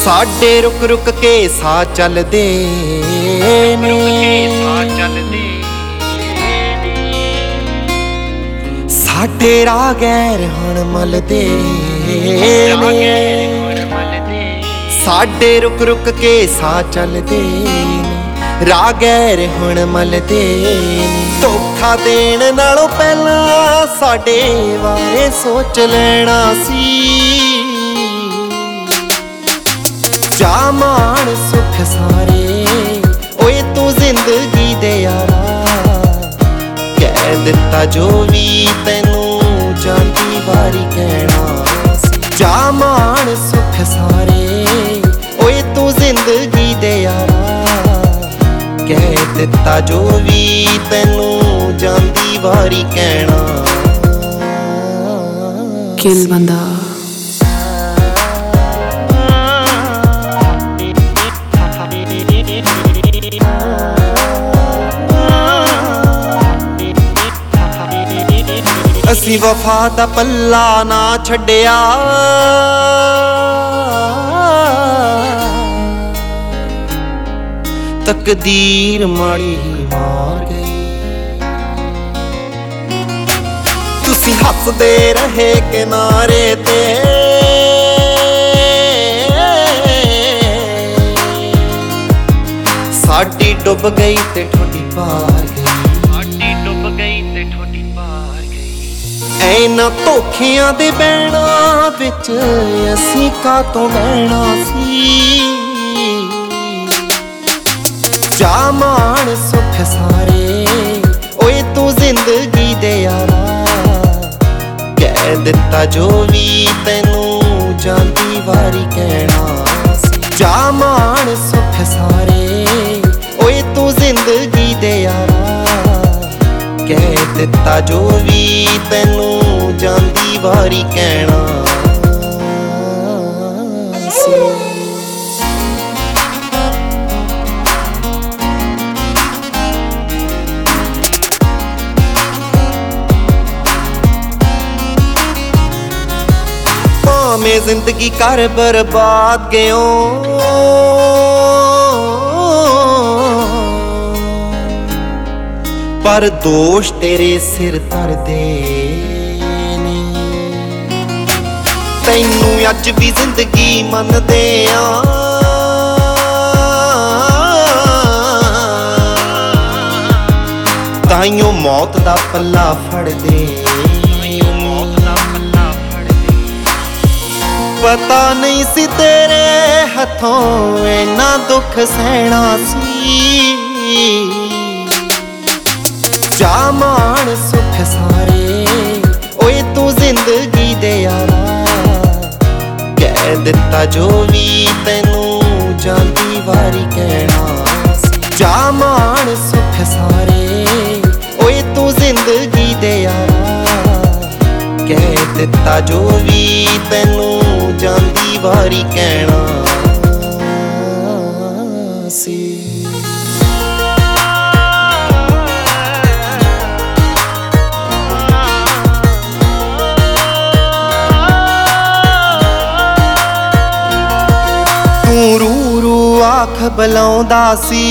साडे रुक रुक के साह चलदे ने, साडे राह गैर हण मलदे ने, साडे रुक रुक के साह चलदे ने, राह गैर हुण मलदे ने। धोखा देण नालों पहलां साडे बारे सोच लेना सी, जा मान सुख सारे ओए तू जिंदगी दे यारा, कह दिता जो भी तैनू जांदी वारी कहना सी। जा मान सुख सारे ओए तू जिंदगी दे यारा, कह दिता जो भी तैनू जांदी वारी कहना। किल बंदा असी वफा दा पल्ला ना छड्डिया, तकदीर माड़ी ही मार गई। तुसी हसदे रहे किनारे ते, साडी डुब गई ते ठोडी पार गई, साडी डुब गई ते ठोडी पार गई। ऐना धोखियां दे बैणा विच असी कातों बहना सी, जा मान सुख सारे ओए तू जिंदगी दे यारा, कह दिता जो भी तैनू जांदी वारी कहना सी। जा मान सुख सारे ओए तू जिंदगी दे यारा, कह दिता जो भी तैनू जांदी वारी कहना सी। भावें जिंदगी कर बर्बाद गयो, पर दोष तेरे सिर धरदे ने। तैनू अज भी जिंदगी मनदे आ, ताइयों मौत दा पल्ला फड़दे। पता नहीं सी तेरे हथों इन्ना दुख सहना सी, जा मान सुख सारे ओए तू जिंदगी दे यारा, कह दिता जो भी तैनू जांदी वारी कहना सी। जा मान सुख सारे ओए तू जिंदगी दे यारा, कह दिता जो भी तैनू जांदी वारी कहना सी। तू रू रू आख बुलाउंदा सी,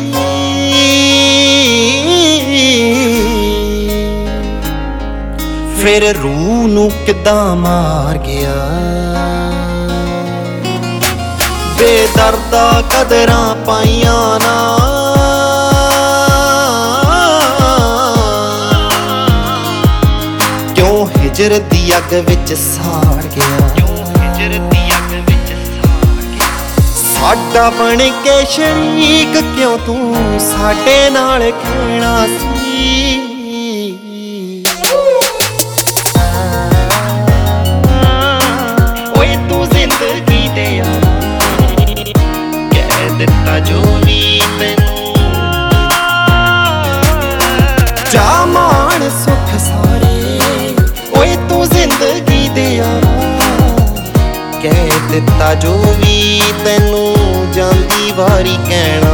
फिर रूह नू किदां मार गया। बेदर्दा कदरां पाइयां ना, क्यों हिजर दी अग विच साड़ गया। साडा बन के शरीक क्यों तू साडे नाल खेना सी, दिता जो भी तैनू। जा मान सुख सारे ओए तू जिंदगी दे यारा, कह दिता जो भी तैनू जांदी वारी कहना।